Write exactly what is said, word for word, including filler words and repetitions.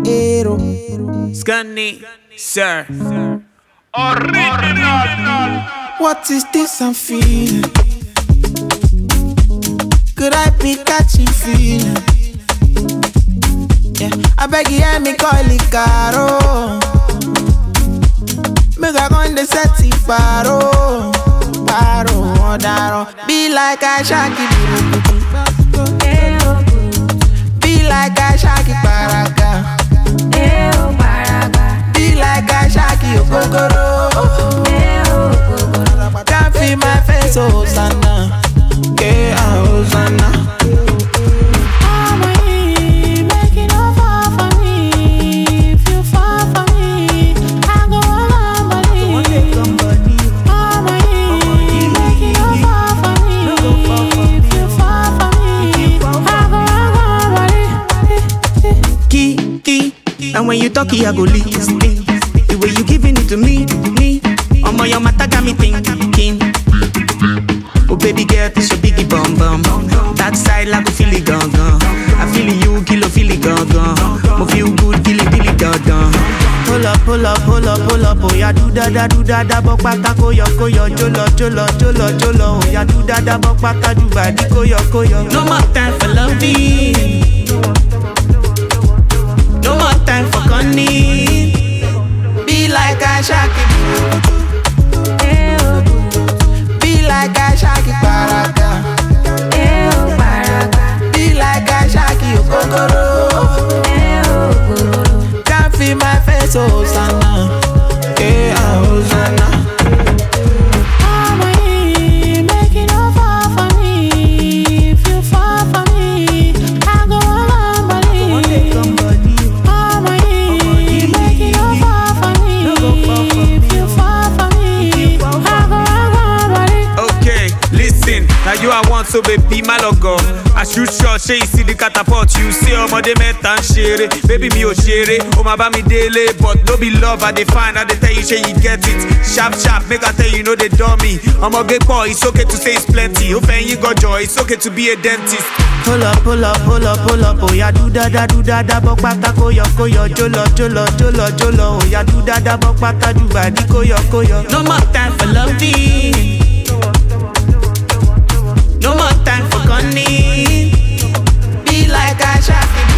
Aero. Scunny, sir. Original. What is this I'm feeling? Could I be catching feeling? Yeah, I beg you hear me call it caro. Make I go in the setty paro, paro, odaro. Be like a shaki, be like a shaki paraga, be like a shaki okokoro. Can't feel my face, Hosanna, yeah, Hosanna. And when you talk, I go listen. The way you giving it to me, me. Oh my, your matter got me thinking. Oh baby girl, this your biggie bum bum. That side like a feel it gone gone. I feel you, kilo feel it gone gone. Mo feel good, feel it, feel it gone gone. Pull up, pull up, pull up, pull up. Oh yeah, do da da, do da da. Bok bata koyo koyo, jolo jolo jolo jolo. Oh yeah, do da da, bok bata do badi koyo koyo. No more time for loving. No more time for gunning. Be like a shaki, be like a shaki paraga, be like a shaki okokoro. Can't feel my face, Hosanna, yeah, Hosanna. Now you I want so baby my logo. I shoot shot, say you see the catapult. You say oh my de metan share. Baby me oh share. Oh my ba me daily, but no be love. I define, I dey tell you say you get it. Sharp sharp, make I tell you know they dummy. I'm a big boy, it's okay to say it's plenty. Open you got joy, it's okay to be a dentist. Pull up, pull up, pull up, pull up. Oh yeah, do da da, do da da. Bok bata koyo koyo, jolo jolo jolo jolo. Oh yeah, do da da, bok bata do badi koyo koyo. No more time for loving. No more time for gunning. Be like a shaki.